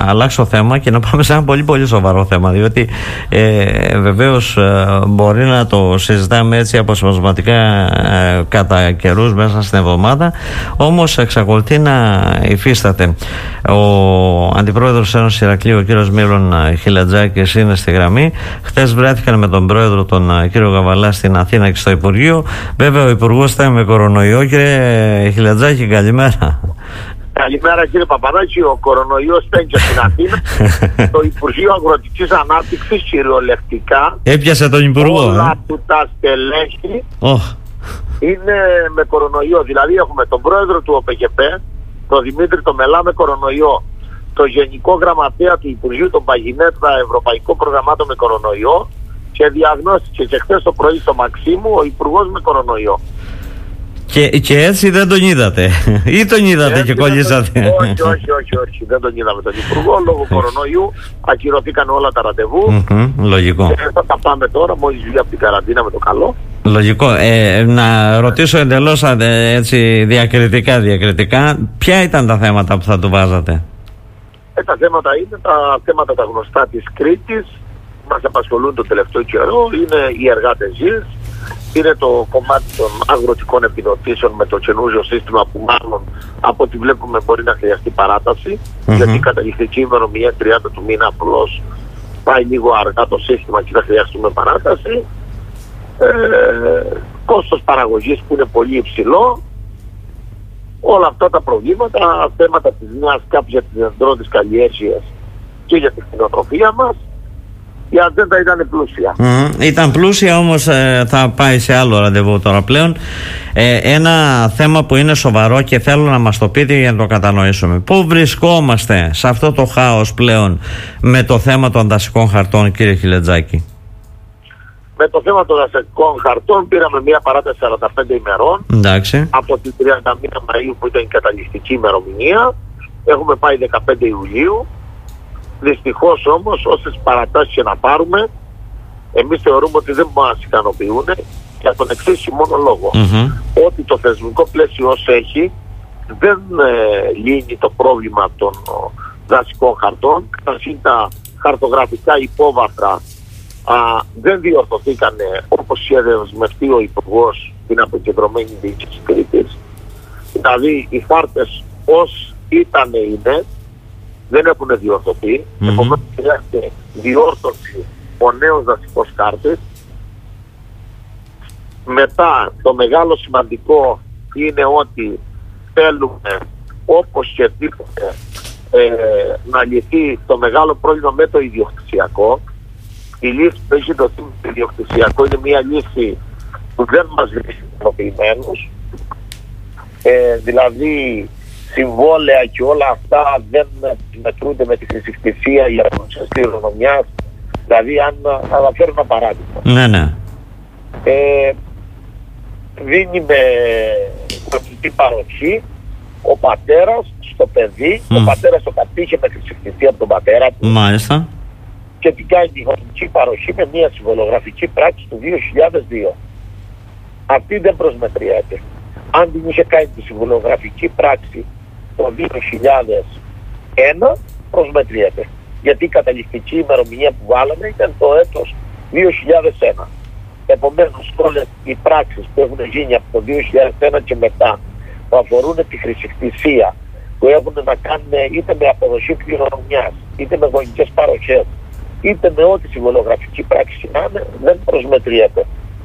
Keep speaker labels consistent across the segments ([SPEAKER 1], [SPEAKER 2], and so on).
[SPEAKER 1] αλλάξω θέμα και να πάμε σε ένα πολύ πολύ σοβαρό θέμα, διότι βεβαίως μπορεί να το συζητάμε έτσι αποσπασματικά κατά καιρούς μέσα στην εβδομάδα, όμως εξακολουθεί να υφίσταται. Ο Αντιπρόεδρος Ένωσης Ηρακλείου, ο κύριος Μύρον Χιλατζάκης, είναι στη γραμμή. Χθες βρέθηκαν με τον Πρόεδρο, τον κύριο Γαβαλά, στην Αθήνα και στο Υπουργείο. Βέβαια ο Υπουργός ήταν με κορονοϊό. Κύριε Χιλατζάκη, καλημέρα.
[SPEAKER 2] Καλημέρα κύριε Παπαδάκη. Ο κορονοϊός στέγγε στην Αθήνα. Το Υπουργείο Αγροτικής Ανάπτυξης κυριολεκτικά
[SPEAKER 1] έπιασε τον Υπουργό.
[SPEAKER 2] Όλα του τα στελέχη είναι με κορονοϊό. Δηλαδή έχουμε τον Πρόεδρο του ΟΠΕΚΕΠ, τον Δημήτρη τον Μελά, με κορονοϊό. Το Γενικό Γραμματέα του Υπουργείου, τον Παγινέτα, Ευρωπαϊκών Προγραμμάτων, με κορονοϊό. Και διαγνώστηκε και χθες το πρωί στο Μαξίμου ο Υπουργός με κορονοϊό.
[SPEAKER 1] Και έτσι δεν τον είδατε? Ή τον είδατε και κολλήσατε?
[SPEAKER 2] Όχι, δεν τον είδαμε τον Υπουργό. Λόγω κορονοϊού ακυρωθήκαν όλα τα ραντεβού.
[SPEAKER 1] Λογικό.
[SPEAKER 2] Θα τα πάμε τώρα, μόλις βγει από την καραντίνα, με το καλό.
[SPEAKER 1] Λογικό. Να ρωτήσω εντελώς έτσι διακριτικά, ποια ήταν τα θέματα που θα του βάζατε?
[SPEAKER 2] Τα θέματα είναι τα θέματα τα γνωστά της Κρήτης. Μας απασχολούν το τελευταίο καιρό. Είναι οι εργάτες γης. Είναι το κομμάτι των αγροτικών επιδοτήσεων με το καινούριο σύστημα που μάλλον από ό,τι βλέπουμε μπορεί να χρειαστεί παράταση. Γιατί η καταληκτική ημερομηνία 30 του μήνα απλώς πάει λίγο αργά το σύστημα και θα χρειαστούμε παράταση. Κόστος παραγωγής που είναι πολύ υψηλό. Όλα αυτά τα προβλήματα, θέματα της νέας ΚΑΠ για τις δεντρώτες καλλιέργειες και για την κτηνοτροφία μας. Η ατζέντα ήταν πλούσια.
[SPEAKER 1] Ήταν πλούσια, όμως θα πάει σε άλλο ραντεβού τώρα πλέον. Ένα θέμα που είναι σοβαρό και θέλω να μας το πείτε για να το κατανοήσουμε. Πού βρισκόμαστε σε αυτό το χάος πλέον με το θέμα των δασικών χαρτών, κύριε Χιλατζάκη?
[SPEAKER 2] Με το θέμα των δασικών χαρτών πήραμε μια παράταση 45 ημερών.
[SPEAKER 1] Εντάξει.
[SPEAKER 2] Από την 31 Μαΐου που ήταν η καταληκτική ημερομηνία. Έχουμε πάει 15 Ιουλίου. Δυστυχώς όμως, όσες παρατάσεις και να πάρουμε, εμείς θεωρούμε ότι δεν μας ικανοποιούν, για τον εξής μόνο λόγο. Ότι το θεσμικό πλαίσιο όσο έχει δεν λύνει το πρόβλημα των δασικών χαρτών. Καταρχήν τα χαρτογραφικά υπόβαθρα δεν διορθωθήκαν όπως είχε δεσμευτεί ο Υπουργός την αποκεντρωμένη διοίκηση Κρήτης. Δηλαδή οι χάρτες ως ήταν είναι, δεν έχουν διορθωθεί. Επομένως χρειάζεται διόρθωση ο νέος δασικός χάρτης. Μετά το μεγάλο σημαντικό είναι ότι θέλουμε όπως και τίποτε να λυθεί το μεγάλο πρόβλημα με το ιδιοκτησιακό. Η λύση που έχει δοθεί με το ιδιοκτησιακό είναι μια λύση που δεν μας βρίσκει ικανοποιημένους. Δηλαδή συμβόλαια και όλα αυτά δεν μετρούνται με τη χρησικτησία για αποδοσίες κληρονομιάς. Δηλαδή, αν θα φέρω ένα παράδειγμα.
[SPEAKER 1] Ναι.
[SPEAKER 2] Δίνει με κρατική παροχή ο πατέρας στο παιδί. Ο πατέρας το κατήχε με χρησικτησία από τον πατέρα του.
[SPEAKER 1] Μάλιστα.
[SPEAKER 2] Και την κάνει η κρατική παροχή με μια συμβολογραφική πράξη του 2002. Αυτή δεν προσμετριέται. Αν την είχε κάνει τη συμβολογραφική πράξη το 2001, προσμετριέται. Γιατί η καταληκτική ημερομηνία που βάλαμε ήταν το έτος 2001. Επομένως όλες οι πράξεις που έχουν γίνει από το 2001 και μετά, που αφορούν τη χρησικτησία, που έχουν να κάνουν είτε με αποδοσή κληρονομιάς, είτε με γονικές παροχές, είτε με ό,τι συμβολογραφική πράξη να είναι, δεν προσμετριέται.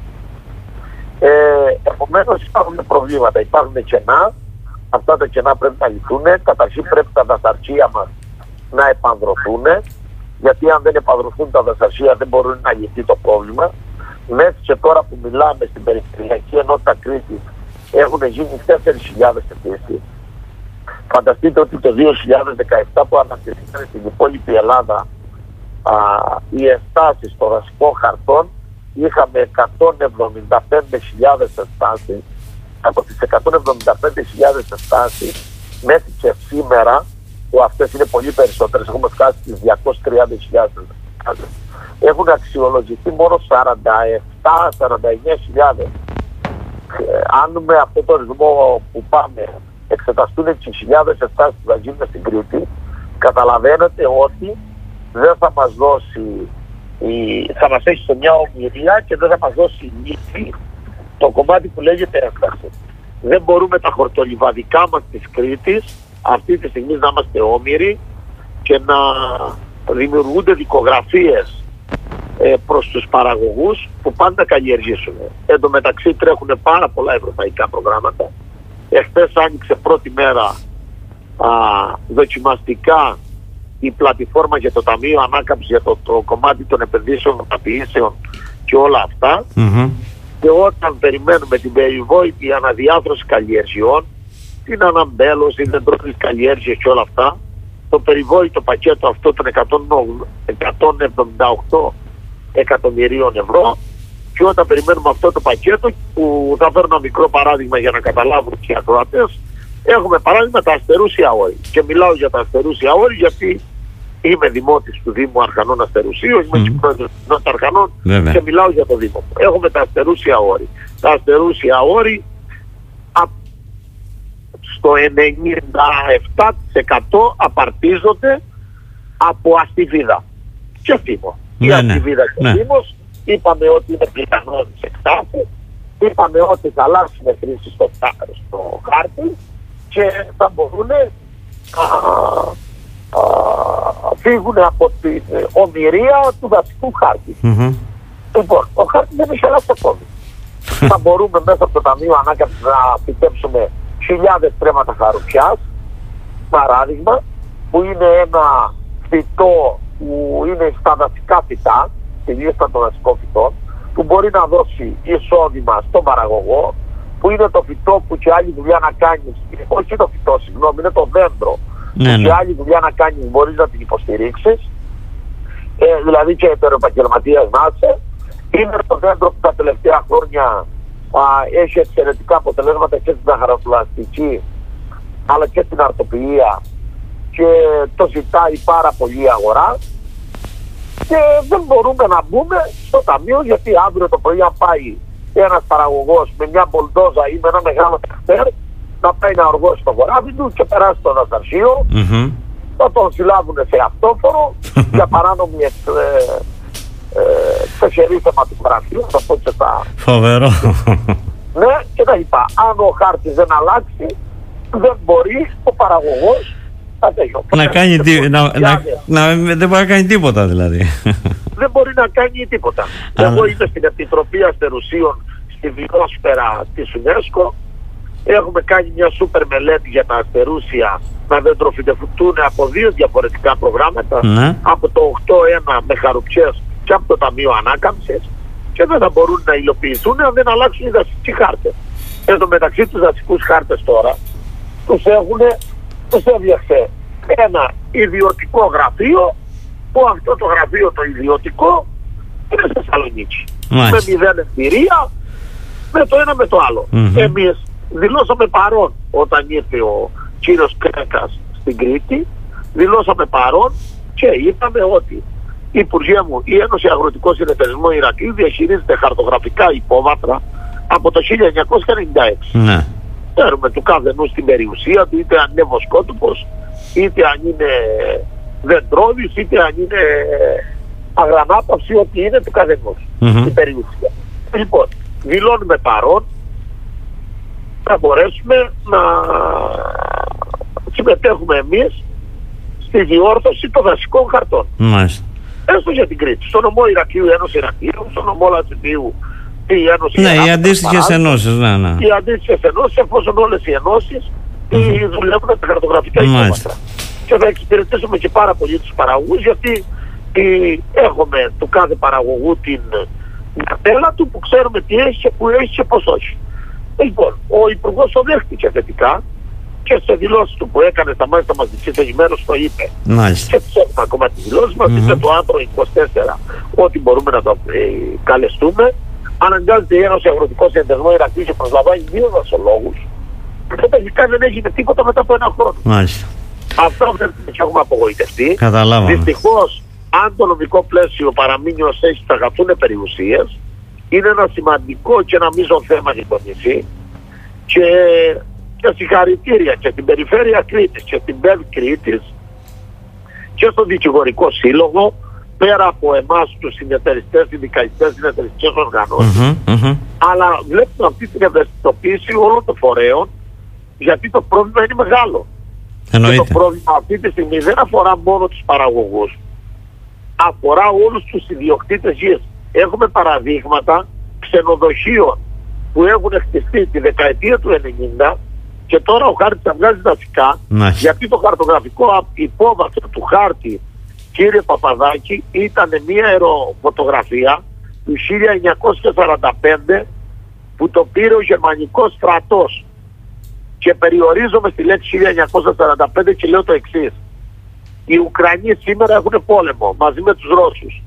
[SPEAKER 2] Επομένως υπάρχουν προβλήματα, υπάρχουν κενά. Αυτά τα κενά πρέπει να λυθούν. Καταρχήν πρέπει τα δασαρχεία μας να επανδρωθούν, γιατί αν δεν επανδρωθούν τα δασαρχεία δεν μπορούν να λυθεί το πρόβλημα. Μέχρι και τώρα που μιλάμε στην Περιφερειακή Ενότητα Κρήτης έχουν γίνει 4.000 αιτήσεις. Φανταστείτε ότι το 2017 που αναρτηθήκαν στην υπόλοιπη Ελλάδα οι ενστάσεις των δασικών χαρτών, είχαμε 175.000 ενστάσεις. Από τις 175.000 ενστάσεις μέχρι και σήμερα, που αυτές είναι πολύ περισσότερες, έχουμε φτάσει στις 230.000 ενστάσεις, έχουν αξιολογηθεί μόνο 47-49.000. Αν με αυτό το ρυθμό που πάμε εξεταστούν 6.000 ενστάσεις που θα γίνουν στην Κρήτη, καταλαβαίνετε ότι δεν θα μας δώσει, θα μας έχει σε μια ομοιρία και δεν θα μας δώσει νίκη το κομμάτι που λέγεται έκταση. Δεν μπορούμε τα χορτολιβαδικά μας της Κρήτης αυτή τη στιγμή να είμαστε όμοιροι και να δημιουργούνται δικογραφίες προς τους παραγωγούς που πάντα καλλιεργήσουν. Εν τω μεταξύ τρέχουν πάρα πολλά ευρωπαϊκά προγράμματα. Εχθές άνοιξε πρώτη μέρα δοκιμαστικά η πλατφόρμα για το Ταμείο Ανάκαμψης για το κομμάτι των επενδύσεων, μεταποιήσεων και όλα αυτά. Και όταν περιμένουμε την περιβόητη αναδιάθρωση καλλιεργειών, την αναμπέλωση, δεντρώνες καλλιέργειες και όλα αυτά, το περιβόητο πακέτο αυτό των 178 εκατομμυρίων ευρώ, και όταν περιμένουμε αυτό το πακέτο, που θα φέρω ένα μικρό παράδειγμα για να καταλάβουν και οι ακροατές, έχουμε παράδειγμα τα αστερούσια όρη. Και μιλάω για τα αστερούσια όρη γιατί είμαι δημότης του Δήμου Αρχανών Αστερουσίου, είμαι πρόεδρος του Δήμου Αρχανών και μιλάω για το Δήμο. Έχουμε τα αστερούσια όρη. Τα αστερούσια όρη στο 97% απαρτίζονται από αστιβίδα και θύμο. Η αστιβίδα και ο θύμος είπαμε ότι είναι πιθανόν σε εκτάσεις, είπαμε ότι θα αλλάξουν χρήσεις στο χάρτη και θα μπορούν να φύγουν από την ομοιρία του δασικού χάρτη. Λοιπόν, ο χάρτης δεν έχει αλλάξει ακόμη. Θα μπορούμε μέσα από το Ταμείο Ανάκαμψης να φυτέψουμε χιλιάδες τρέματα χαρουπιάς, παράδειγμα, που είναι ένα φυτό που είναι στα δασικά φυτά, στη λίστα των δασικών φυτών, που μπορεί να δώσει εισόδημα στον παραγωγό, που είναι το φυτό που και άλλη δουλειά να κάνει, όχι το φυτό, συγγνώμη, είναι το δέντρο, που και άλλη δουλειά να κάνει μπορείς να την υποστηρίξεις, δηλαδή και επαγγελματίας να είσαι. Είναι το δέντρο που τα τελευταία χρόνια έχει εξαιρετικά αποτελέσματα και στην αγροπλαστική αλλά και στην αρτοποιία και το ζητάει πάρα πολύ η αγορά, και δεν μπορούμε να μπούμε στο ταμείο γιατί αύριο το πρωί αν πάει ένας παραγωγός με μια μπολντόζα ή με ένα μεγάλο τρακτέρ να πάει να οργώσει το βορράδι του και περάσει το δασαρχείο, θα τον συλλάβουν σε αυτόφορο για παράνομη ξεχερή θεματογραφία, θα πω και τα...
[SPEAKER 1] Φοβερό.
[SPEAKER 2] Ναι, και τα λοιπά. Αν ο χάρτης δεν αλλάξει, δεν μπορεί ο παραγωγός
[SPEAKER 1] να κάνει δεν μπορεί να κάνει τίποτα δηλαδή.
[SPEAKER 2] Δεν μπορεί να κάνει τίποτα. Εγώ είμαι στην Επιτροπή Αστερουσίων στη βιόσφαιρα της UNESCO. Έχουμε κάνει μια σούπερ μελέτη για τα αστερούσια να δεντροφυτευτούν από δύο διαφορετικά προγράμματα, από το 8-1 με χαρουπιές και από το Ταμείο Ανάκαμψης, και δεν θα μπορούν να υλοποιηθούν αν δεν αλλάξουν οι δασικοί χάρτες. Εν τω μεταξύ τους δασικούς χάρτες τώρα τους έδιωξε ένα ιδιωτικό γραφείο, που αυτό το γραφείο το ιδιωτικό είναι στη Θεσσαλονίκη. Με 0 εμπειρία, με το ένα με το άλλο. Εμείς δηλώσαμε παρόν όταν ήρθε ο κύριος Κρέκας στην Κρήτη, δηλώσαμε παρόν και είπαμε ότι η Υπουργεία μου, η Ένωση Αγροτικό Συνεταιρισμό Ηρακλείου, διαχειρίζεται χαρτογραφικά υπόβαθρα από το 1996. Ξέρουμε του κάθε νου στην περιουσία του, είτε αν είναι βοσκότοπος, είτε αν είναι δεντρόδης, είτε αν είναι αγρανάπαυση, ό,τι είναι του κάθε νου στην περιουσία. Λοιπόν, δηλώνουμε παρόν, θα μπορέσουμε να συμμετέχουμε εμείς στη διόρθωση των δασικών χαρτών. Έστω για την Κρήτη. Στο νομό Ηρακλείου, Ένωση Ηρακλείου, στο νομό Λατσιτίου, η Ένωση.
[SPEAKER 1] Ναι, οι αντίστοιχες ενώσεις.
[SPEAKER 2] Οι αντίστοιχες ενώσεις, εφόσον όλες οι ενώσεις δουλεύουν τα χαρτογραφικά υπόβαθρα. Και θα εξυπηρετήσουμε και πάρα πολύ τους παραγωγούς, γιατί έχουμε του κάθε παραγωγού την καρτέλα του που ξέρουμε τι έχει και που έχει και πώς όχι. Λοιπόν, ο Υπουργός το δέχτηκε θετικά και σε δηλώσεις του που έκανε στα μάλιστα μαζικής ενημέρωσης το είπε. Και τις έχουμε ακόμα τις δηλώσεις μας, είπε το άρθρο 24 ότι μπορούμε να το καλεστούμε. Αναγκάζεται η Ένωση Αγροτικό Συνεταιρισμό Ηρακλείου και προσλαμβάνει 2 δασολόγους. Και τελικά δεν έγινε τίποτα μετά από 1 χρόνο. Αυτό δεν έχουμε απογοητευτεί. Δυστυχώς, αν το νομικό πλαίσιο παραμείνει ως έχει, θα χαθούν περιουσίες. Είναι ένα σημαντικό και ένα μείζον θέμα για το νησί, και συγχαρητήρια και την περιφέρεια Κρήτης και την ΠΕΔ Κρήτης και στο δικηγορικό σύλλογο, πέρα από εμάς τους συνεταιριστές, συνδικαλιστές, συνεταιριστικές οργανώσεις, αλλά βλέπουμε αυτή την ευαισθητοποίηση όλων των φορέων, γιατί το πρόβλημα είναι μεγάλο. Και το πρόβλημα αυτή τη στιγμή δεν αφορά μόνο τους παραγωγούς, αφορά όλους τους ιδιοκτήτες γης. Έχουμε παραδείγματα ξενοδοχείων που έχουν χτιστεί τη δεκαετία του 90 και τώρα ο χάρτης θα βγάζει δασικά, γιατί το χαρτογραφικό υπόβαθρο του χάρτη, κύριε Παπαδάκη, ήταν μια αεροφωτογραφία του 1945 που το πήρε ο γερμανικός στρατός. Και περιορίζομαι στη λέξη 1945 και λέω το εξής. Οι Ουκρανοί σήμερα έχουν πόλεμο μαζί με τους Ρώσους.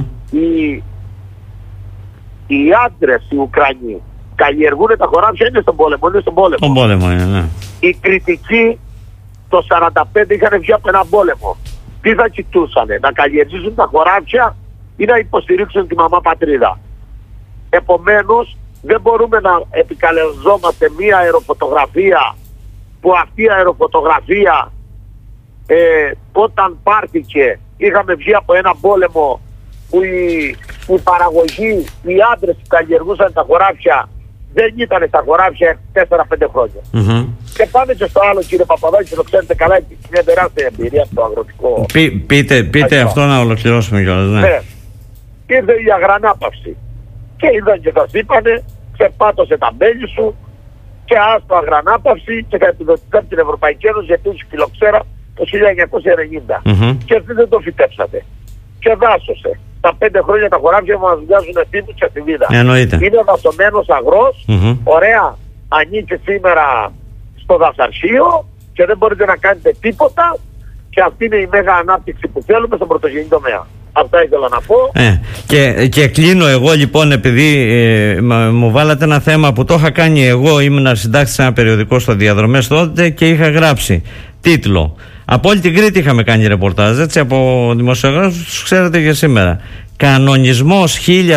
[SPEAKER 2] Οι άντρες οι Ουκρανοί καλλιεργούν τα χωράφια, είναι στον πόλεμο.
[SPEAKER 1] Στον πόλεμο είναι, ναι.
[SPEAKER 2] Οι κριτικοί το 1945 είχαν βγει από έναν πόλεμο. Τι θα κοιτούσανε, να καλλιεργήσουν τα χωράφια ή να υποστηρίξουν τη μαμά πατρίδα? Επομένως, δεν μπορούμε να επικαλεζόμαστε μία αεροφωτογραφία που αυτή η αεροφωτογραφία όταν πάρθηκε είχαμε βγει από ένα πόλεμο που η παραγωγή, οι άντρες που καλλιεργούσαν τα χωράφια δεν ήταν στα χωράφια 4-5 χρόνια. Και πάμε και στο άλλο, κύριε Παπαδάκη, το ξέρετε καλά, είναι τεράστια εμπειρία στο αγροτικό.
[SPEAKER 1] Πείτε αυτό να ολοκληρώσουμε κιόλας. Ναι.
[SPEAKER 2] Ήρθε η αγρανάπαυση και είδαν και σας είπανε, ξεπάτωσε τα μπέλη σου και άστο αγρανάπαυση και θα επιδοτηθεί από την Ευρωπαϊκή Ένωση γιατί έχει φιλοξέρα το 1990. Και εσείς δεν το φυτέψατε. Και δάσωσε. Τα 5 χρόνια τα χωράφια μας βγάζουν ευθύνους και ασυμβίδα. Είναι δασωμένος αγρός, ωραία, ανήκει σήμερα στο δασαρχείο και δεν μπορείτε να κάνετε τίποτα και αυτή είναι η μέγα ανάπτυξη που θέλουμε στον πρωτογενή τομέα. Αυτά ήθελα να πω.
[SPEAKER 1] Και κλείνω εγώ λοιπόν, επειδή μου βάλατε ένα θέμα που το είχα κάνει εγώ, ήμουν συντάκτης σε ένα περιοδικό στο Διαδρομές τότε και είχα γράψει τίτλο. Από όλη την Κρήτη είχαμε κάνει ρεπορτάζ, έτσι, από δημοσιογράφους, τους ξέρετε και σήμερα. Κανονισμός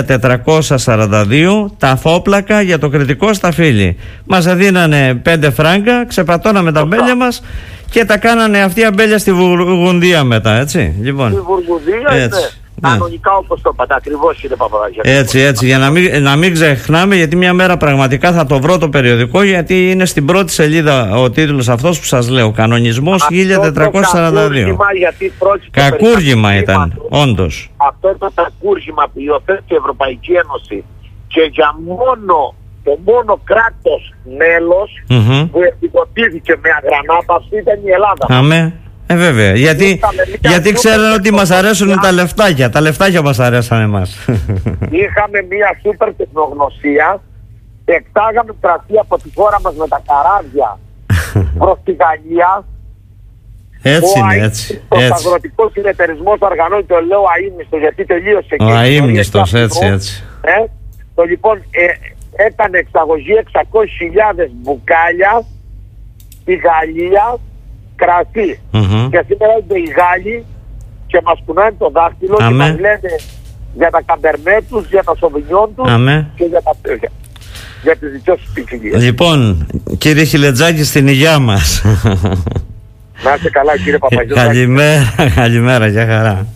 [SPEAKER 1] 1442, τα φόπλακα για το κριτικό σταφύλι. Μας δίνανε 5 φράγκα, ξεπατώναμε τα μπέλια μας και τα κάνανε αυτή η αμπέλια στη Βουργουνδία μετά, έτσι. Λοιπόν,
[SPEAKER 2] στη Βουργουνδία είναι κανονικά όπως το είπατε, ακριβώς, κύριε Παπαδάκη.
[SPEAKER 1] Έτσι, για να μην ξεχνάμε, γιατί μια μέρα πραγματικά θα το βρω το περιοδικό, γιατί είναι στην πρώτη σελίδα ο τίτλος αυτός που σας λέω, κανονισμός 1442. Κακούργημα ήταν, όντως.
[SPEAKER 2] Αυτό ήταν το κακούργημα που υιοθέτησε η Ευρωπαϊκή Ένωση και για το μόνο κράτος μέλος που επικοτήθηκε με αγρανάπαυση ήταν η Ελλάδα.
[SPEAKER 1] Αμέ. Βέβαια, γιατί ξέρουν ότι μας αρέσουν τα λεφτάκια. Τα λεφτάκια μας αρέσαν εμάς.
[SPEAKER 2] Είχαμε μια σούπερ τεχνογνωσία. Εκτάγαμε κρασί από τη χώρα μας με τα καράβια προς τη Γαλλία.
[SPEAKER 1] Έτσι είναι, έτσι.
[SPEAKER 2] Ο αγροτικός συνεταιρισμός οργανώνει, το λέω αείμνηστος γιατί τελείωσε.
[SPEAKER 1] Ο αείμνηστος, έτσι.
[SPEAKER 2] Το λοιπόν έκανε εξαγωγή 600.000 μπουκάλια στη Γαλλία κρασί. Και σήμερα είναι οι Γάλλοι και μας κουνάνε το δάχτυλο και μας λένε για τα καμπερνέ τους, για τα σοβινιόν τους και για τις δικές τους ποικιλίες.
[SPEAKER 1] Λοιπόν, κύριε Χιλετζάκη, στην υγειά μας.
[SPEAKER 2] Να είστε καλά, κύριε Παπαγιώτα.
[SPEAKER 1] Καλημέρα, για χαρά.